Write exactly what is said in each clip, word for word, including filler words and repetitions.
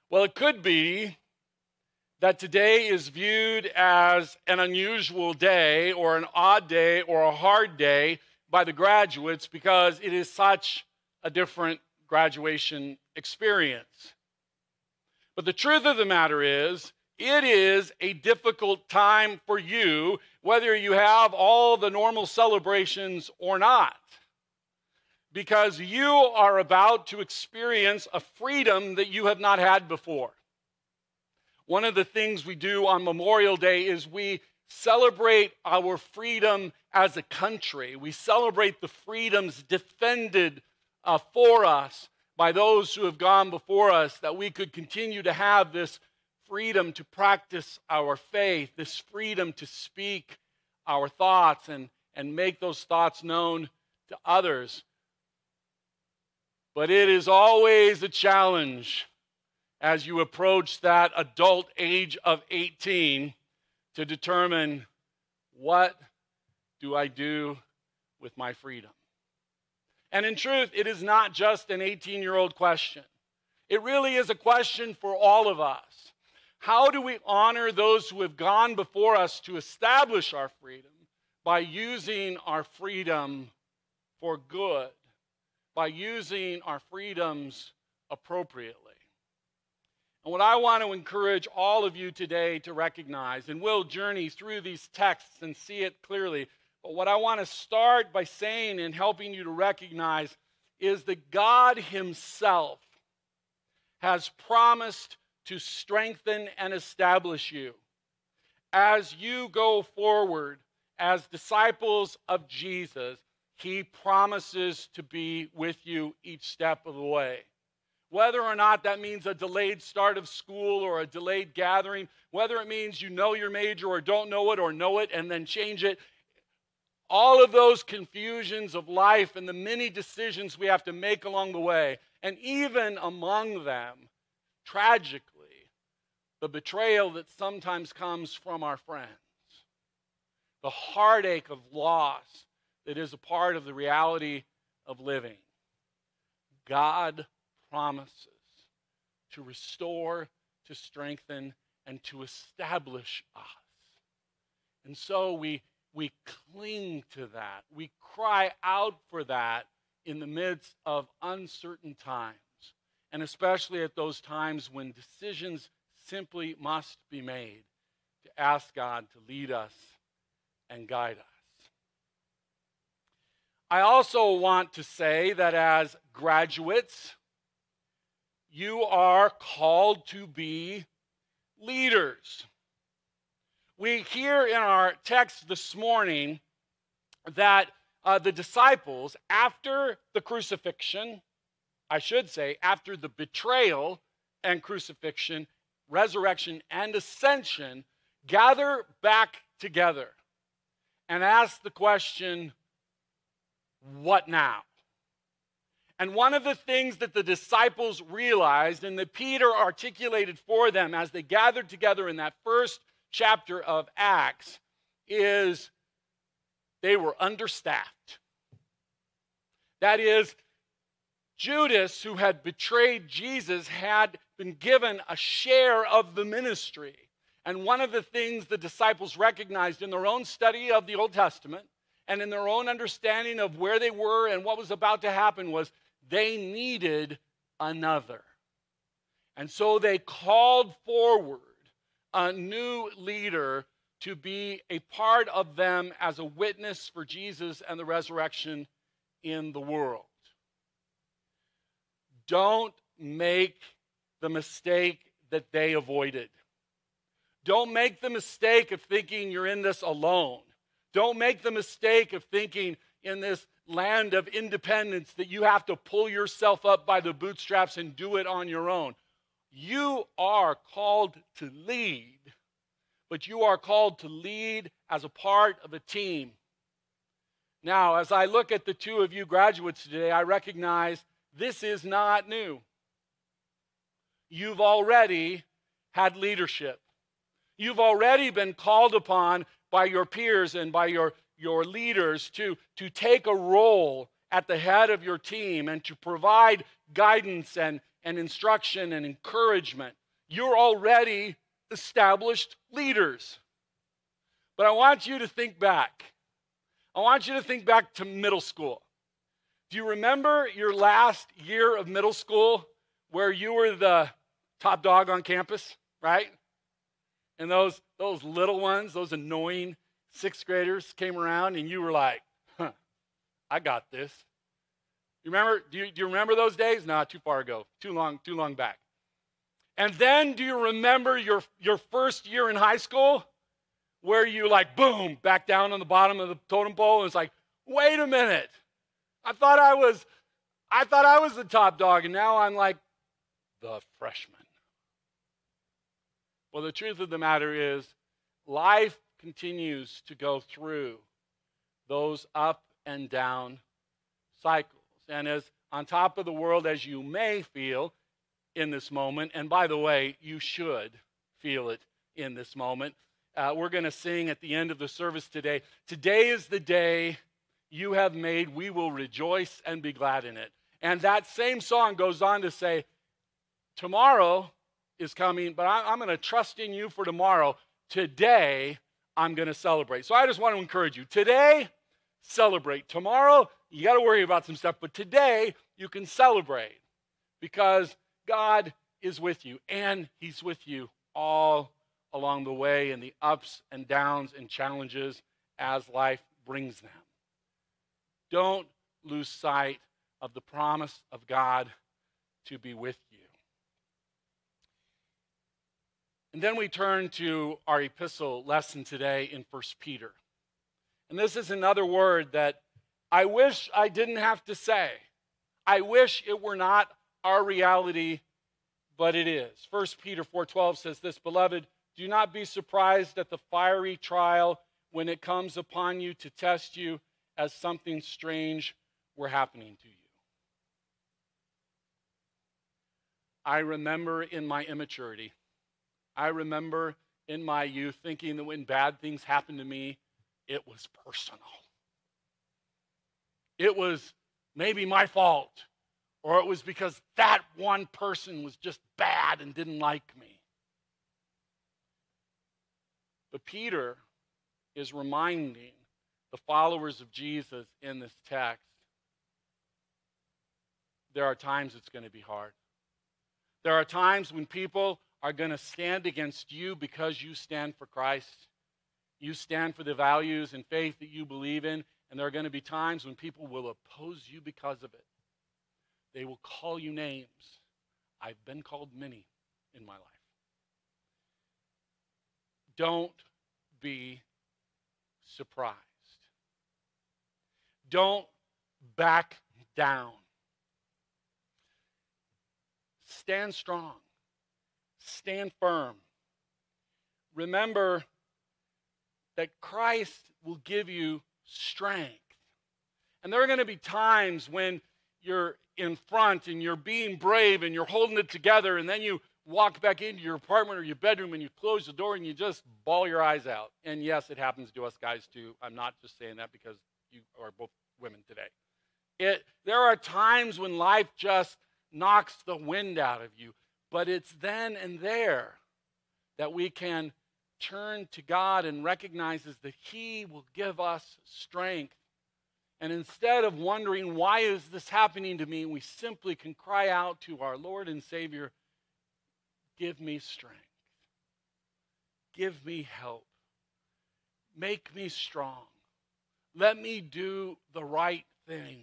Well, it could be that today is viewed as an unusual day or an odd day or a hard day by the graduates because it is such a different graduation experience. But the truth of the matter is, it is a difficult time for you, whether you have all the normal celebrations or not, because you are about to experience a freedom that you have not had before. One of the things we do on Memorial Day is we celebrate our freedom as a country. We celebrate the freedoms defended uh, for us by those who have gone before us, that we could continue to have this freedom to practice our faith, this freedom to speak our thoughts and, and make those thoughts known to others. But it is always a challenge as you approach that adult age of eighteen to determine, what do I do with my freedom? And in truth, it is not just an eighteen-year-old question. It really is a question for all of us. How do we honor those who have gone before us to establish our freedom by using our freedom for good, by using our freedoms appropriately? And what I want to encourage all of you today to recognize, and we'll journey through these texts and see it clearly, but what I want to start by saying and helping you to recognize is that God Himself has promised to strengthen and establish you as you go forward as disciples of Jesus. He promises to be with you each step of the way. Whether or not that means a delayed start of school or a delayed gathering, whether it means you know your major or don't know it or know it and then change it, all of those confusions of life and the many decisions we have to make along the way, and even among them, tragically, the betrayal that sometimes comes from our friends, the heartache of loss that is a part of the reality of living. God promises to restore, to strengthen, and to establish us. And so we, we cling to that. We cry out for that in the midst of uncertain times, and especially at those times when decisions simply must be made, to ask God to lead us and guide us. I also want to say that as graduates, you are called to be leaders. We hear in our text this morning that uh, the disciples, after the crucifixion, I should say, after the betrayal and crucifixion, resurrection and ascension, gather back together and ask the question, what now? And one of the things that the disciples realized and that Peter articulated for them as they gathered together in that first chapter of Acts is they were understaffed. That is, Judas, who had betrayed Jesus, had been given a share of the ministry. And one of the things the disciples recognized in their own study of the Old Testament and in their own understanding of where they were and what was about to happen was they needed another. And so they called forward a new leader to be a part of them as a witness for Jesus and the resurrection in the world. Don't make the mistake that they avoided. Don't make the mistake of thinking you're in this alone. Don't make the mistake of thinking in this land of independence that you have to pull yourself up by the bootstraps and do it on your own. You are called to lead, but you are called to lead as a part of a team. Now, as I look at the two of you graduates today, I recognize this is not new. You've already had leadership. You've already been called upon by your peers and by your, your leaders to, to take a role at the head of your team and to provide guidance and, and instruction and encouragement. You're already established leaders. But I want you to think back. I want you to think back to middle school. Do you remember your last year of middle school where you were the top dog on campus, right? And those, those little ones, those annoying sixth graders came around and you were like, huh, I got this. You remember, do you, do you remember those days? No, too far ago, too long, too long back. And then do you remember your, your first year in high school where you like, boom, back down on the bottom of the totem pole and it's like, wait a minute. I thought I was, I thought I was the top dog and now I'm like the freshman. Well, the truth of the matter is life continues to go through those up and down cycles. And as on top of the world as you may feel in this moment, and by the way, you should feel it in this moment, uh, we're going to sing at the end of the service today, today is the day you have made, we will rejoice and be glad in it. And that same song goes on to say, tomorrow is coming, but I, I'm going to trust in you for tomorrow. Today, I'm going to celebrate. So I just want to encourage you. Today, celebrate. Tomorrow, you got to worry about some stuff, but today, you can celebrate because God is with you, and he's with you all along the way in the ups and downs and challenges as life brings them. Don't lose sight of the promise of God to be with you. And then we turn to our epistle lesson today in First Peter. And this is another word that I wish I didn't have to say. I wish it were not our reality, but it is. First Peter four twelve says this, beloved, do not be surprised at the fiery trial when it comes upon you to test you as something strange were happening to you. I remember in my immaturity, I remember in my youth thinking that when bad things happened to me, it was personal. It was maybe my fault, or it was because that one person was just bad and didn't like me. But Peter is reminding the followers of Jesus in this text, there are times it's going to be hard. There are times when people are going to stand against you because you stand for Christ. You stand for the values and faith that you believe in, and there are going to be times when people will oppose you because of it. They will call you names. I've been called many in my life. Don't be surprised. Don't back down. Stand strong. Stand firm. Remember that Christ will give you strength. And there are going to be times when you're in front and you're being brave and you're holding it together, and then you walk back into your apartment or your bedroom and you close the door and you just bawl your eyes out. And yes, it happens to us guys too. I'm not just saying that because you are both women today. It, there are times when life just knocks the wind out of you, but it's then and there that we can turn to God and recognizes that he will give us strength. And instead of wondering, why is this happening to me, we simply can cry out to our Lord and Savior, give me strength. Give me help. Make me strong. Let me do the right thing.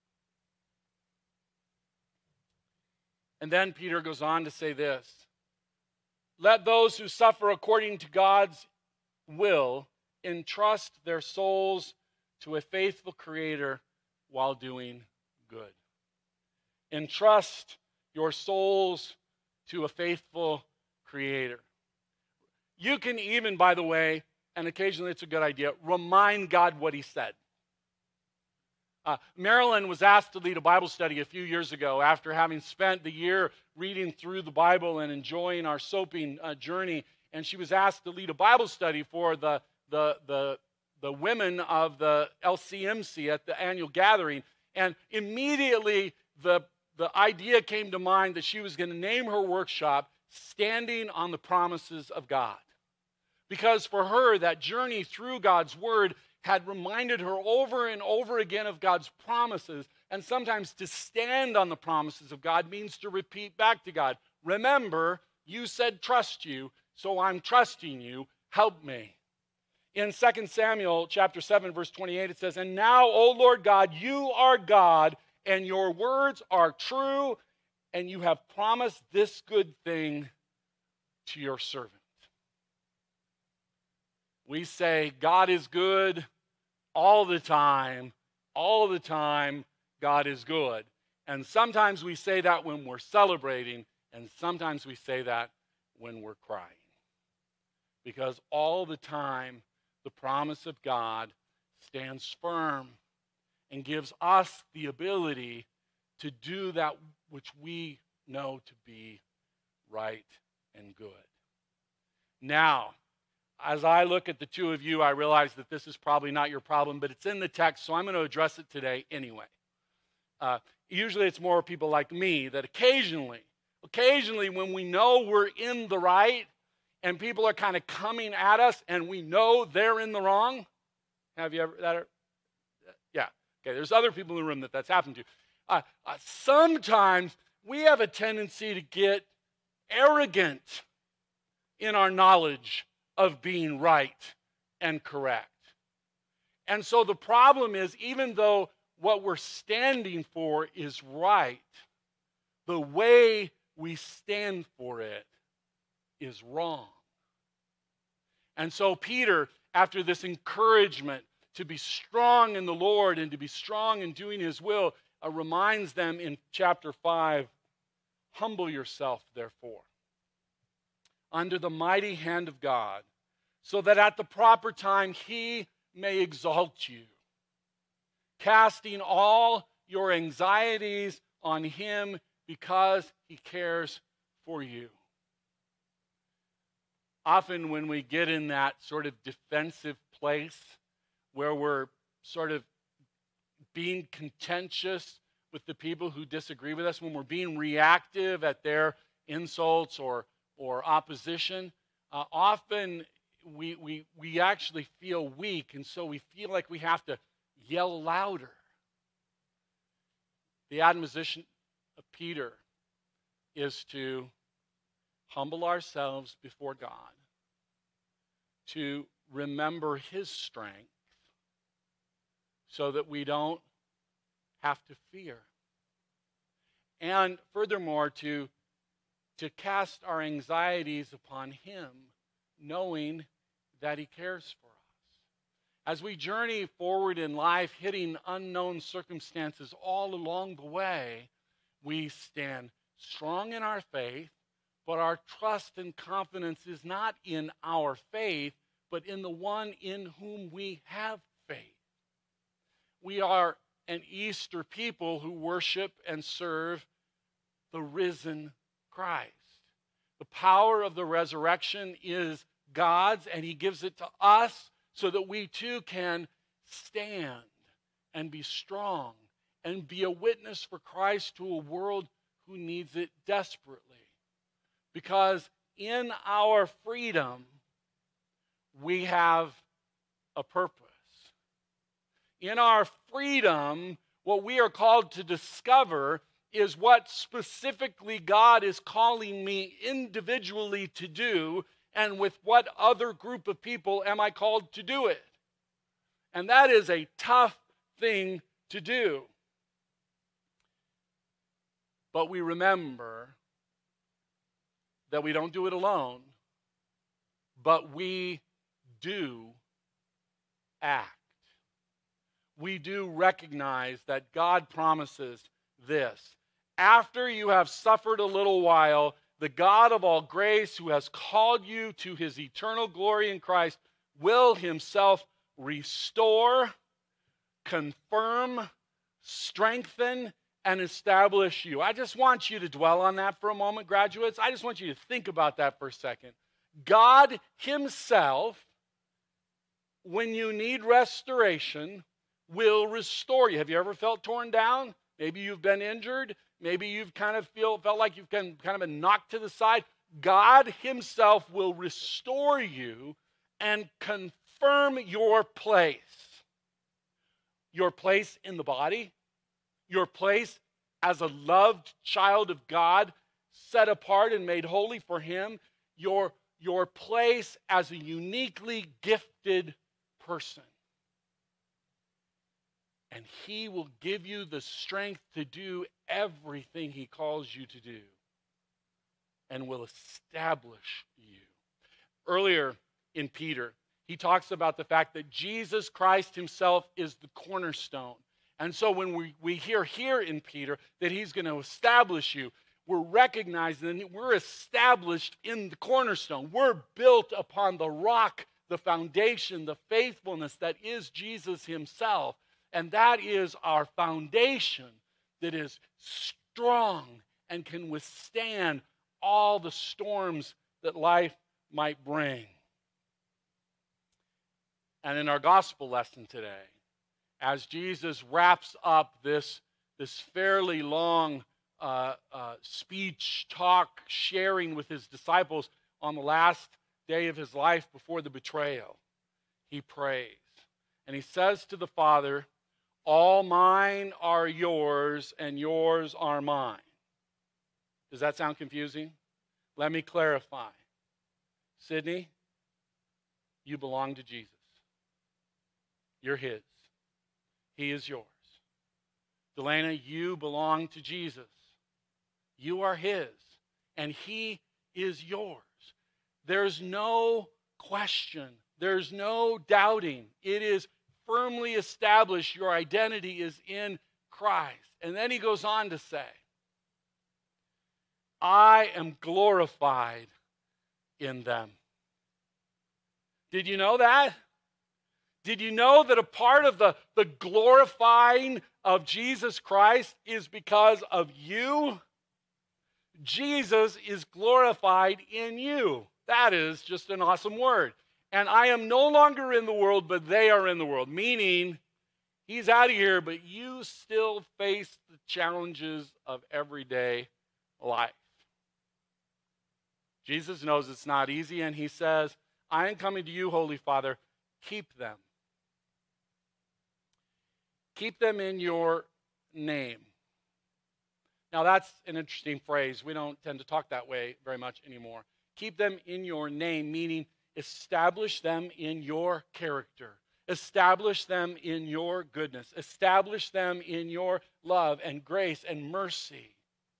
And then Peter goes on to say this, let those who suffer according to God's will entrust their souls to a faithful Creator while doing good. Entrust your souls to a faithful Creator. You can even, by the way, and occasionally it's a good idea, remind God what he said. Uh, Marilyn was asked to lead a Bible study a few years ago after having spent the year reading through the Bible and enjoying our soaping uh, journey. And she was asked to lead a Bible study for the, the, the, the women of the L C M C at the annual gathering. And immediately the, the idea came to mind that she was going to name her workshop Standing on the Promises of God. Because for her, that journey through God's Word had reminded her over and over again of God's promises. And sometimes to stand on the promises of God means to repeat back to God, remember, you said trust you, so I'm trusting you, help me. In Second Samuel chapter seven, verse twenty-eight, it says, and now, O Lord God, you are God, and your words are true, and you have promised this good thing to your servant. We say God is good all the time, all the time God is good. And sometimes we say that when we're celebrating, and sometimes we say that when we're crying. Because all the time, the promise of God stands firm and gives us the ability to do that which we know to be right and good. Now, as I look at the two of you, I realize that this is probably not your problem, but it's in the text, so I'm going to address it today anyway. Uh, usually it's more people like me that occasionally, occasionally when we know we're in the right and people are kind of coming at us and we know they're in the wrong. Have you ever, that are, yeah, okay, there's other people in the room that that's happened to. Uh, uh, sometimes we have a tendency to get arrogant in our knowledge of being right and correct. And so the problem is, even though what we're standing for is right, the way we stand for it is wrong. And so Peter, after this encouragement to be strong in the Lord and to be strong in doing his will, uh, reminds them in chapter five, humble yourself, therefore, under the mighty hand of God, so that at the proper time he may exalt you, casting all your anxieties on him because he cares for you. Often when we get in that sort of defensive place where we're sort of being contentious with the people who disagree with us, when we're being reactive at their insults or, or opposition, uh, often we, we, we actually feel weak, and so we feel like we have to yell louder. The admonition of Peter is to humble ourselves before God, to remember his strength so that we don't have to fear. And furthermore, to, to cast our anxieties upon him, knowing that he cares for us. As we journey forward in life, hitting unknown circumstances all along the way, we stand strong in our faith, but our trust and confidence is not in our faith, but in the one in whom we have faith. We are an Easter people who worship and serve the risen Christ. The power of the resurrection is God's, and he gives it to us so that we too can stand and be strong and be a witness for Christ to a world who needs it desperately. Because in our freedom, we have a purpose. In our freedom, what we are called to discover is what specifically God is calling me individually to do, and with what other group of people am I called to do it. And that is a tough thing to do. But we remember that we don't do it alone, but we do act. We do recognize that God promises this. After you have suffered a little while, the God of all grace, who has called you to his eternal glory in Christ, will himself restore, confirm, strengthen, and establish you. I just want you to dwell on that for a moment, graduates. I just want you to think about that for a second. God himself, when you need restoration, will restore you. Have you ever felt torn down? Maybe you've been injured. maybe you've kind of feel, felt like you've been, kind of been knocked to the side. God himself will restore you and confirm your place. Your place in the body, your place as a loved child of God, set apart and made holy for him, your, your place as a uniquely gifted person. And he will give you the strength to do everything he calls you to do and will establish you. Earlier in Peter, he talks about the fact that Jesus Christ himself is the cornerstone. And so when we, we hear here in Peter that he's going to establish you, we're recognizing that we're established in the cornerstone. We're built upon the rock, the foundation, the faithfulness that is Jesus himself. And that is our foundation that is strong and can withstand all the storms that life might bring. And in our gospel lesson today, as Jesus wraps up this, this fairly long uh, uh, speech, talk, sharing with his disciples on the last day of his life before the betrayal, he prays. And he says to the Father, all mine are yours, and yours are mine. Does that sound confusing? Let me clarify. Sydney, you belong to Jesus. You're his. He is yours. Delana, you belong to Jesus. You are his, and he is yours. There's no question. There's no doubting. It is firmly established. Your identity is in Christ. And then he goes on to say, I am glorified in them. Did you know that? Did you know that a part of the, the glorifying of Jesus Christ is because of you? Jesus is glorified in you. That is just an awesome word. And I am no longer in the world, but they are in the world. Meaning, he's out of here, but you still face the challenges of everyday life. Jesus knows it's not easy, and he says, I am coming to you, Holy Father. Keep them. Keep them in your name. Now, that's an interesting phrase. We don't tend to talk that way very much anymore. Keep them in your name, meaning establish them in your character. Establish them in your goodness. Establish them in your love and grace and mercy.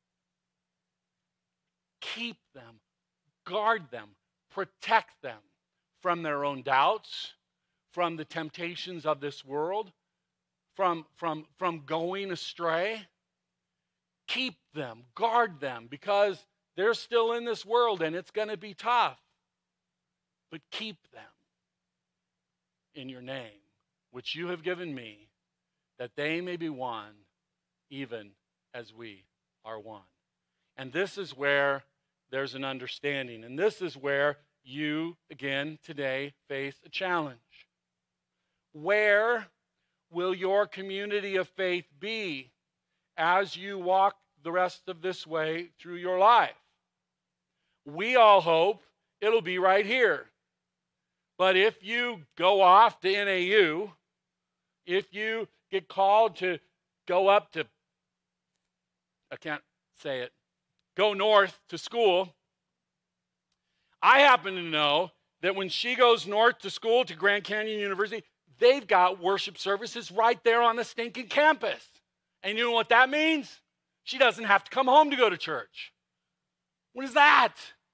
Keep them. Guard them. Protect them from their own doubts, from the temptations of this world, from, from, from going astray. Keep them. Guard them, because they're still in this world and it's going to be tough. But keep them in your name, which you have given me, that they may be one, even as we are one. And this is where there's an understanding. And this is where you, again, today, face a challenge. Where will your community of faith be as you walk the rest of this way through your life? We all hope it'll be right here. But if you go off to N A U, if you get called to go up to, I can't say it, go north to school, I happen to know that when she goes north to school to Grand Canyon University, they've got worship services right there on the stinking campus. And you know what that means? She doesn't have to come home to go to church. What is that?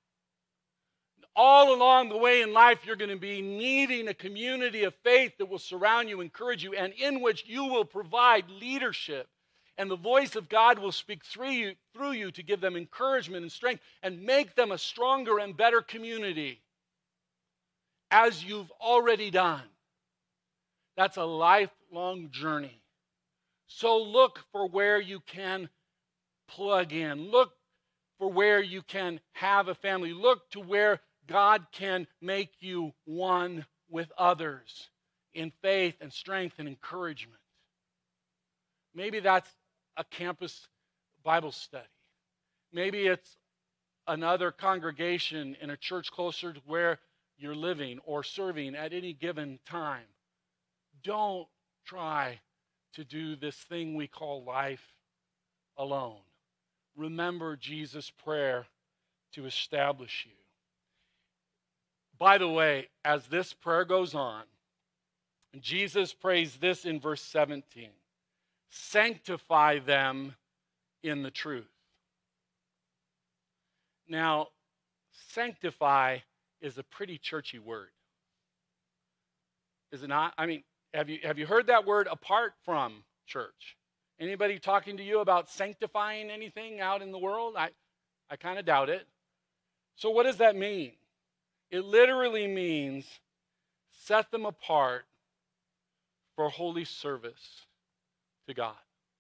All along the way in life, you're going to be needing a community of faith that will surround you, encourage you, and in which you will provide leadership. And the voice of God will speak through you, through you to give them encouragement and strength and make them a stronger and better community, as you've already done. That's a lifelong journey. So look for where you can plug in. Look for where you can have a family. Look to where God can make you one with others in faith and strength and encouragement. Maybe that's a campus Bible study. Maybe it's another congregation in a church closer to where you're living or serving at any given time. Don't try to do this thing we call life alone. Remember Jesus' prayer to establish you. By the way, as this prayer goes on, Jesus prays this in verse seventeen. Sanctify them in the truth. Now, sanctify is a pretty churchy word. Is it not? I mean, have you, have you heard that word apart from church? Anybody talking to you about sanctifying anything out in the world? I, I kind of doubt it. So what does that mean? It literally means set them apart for holy service to God.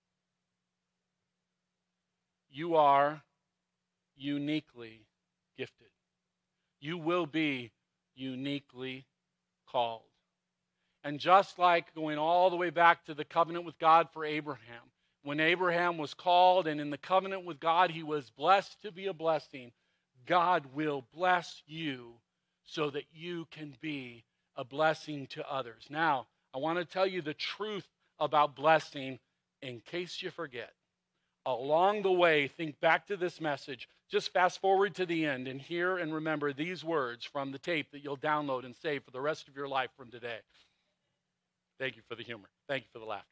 You are uniquely gifted. You will be uniquely called. And just like going all the way back to the covenant with God for Abraham, when Abraham was called and in the covenant with God, he was blessed to be a blessing. God will bless you so that you can be a blessing to others. Now, I want to tell you the truth about blessing in case you forget. Along the way, think back to this message. Just fast forward to the end and hear and remember these words from the tape that you'll download and save for the rest of your life from today. Thank you for the humor. Thank you for the laughter.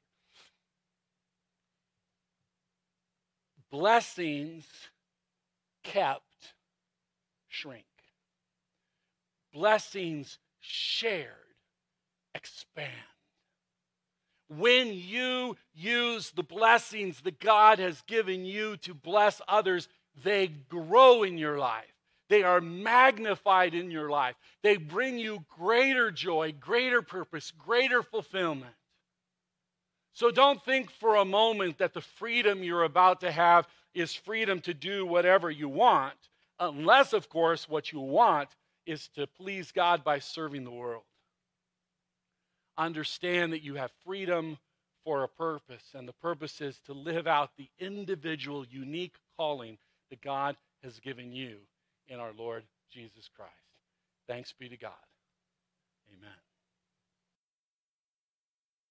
Blessings kept shrink. Blessings shared expand. When you use the blessings that God has given you to bless others, they grow in your life. They are magnified in your life. They bring you greater joy, greater purpose, greater fulfillment. So don't think for a moment that the freedom you're about to have is freedom to do whatever you want, unless, of course, what you want is to please God by serving the world. Understand that you have freedom for a purpose, and the purpose is to live out the individual, unique calling that God has given you in our Lord Jesus Christ. Thanks be to God. Amen.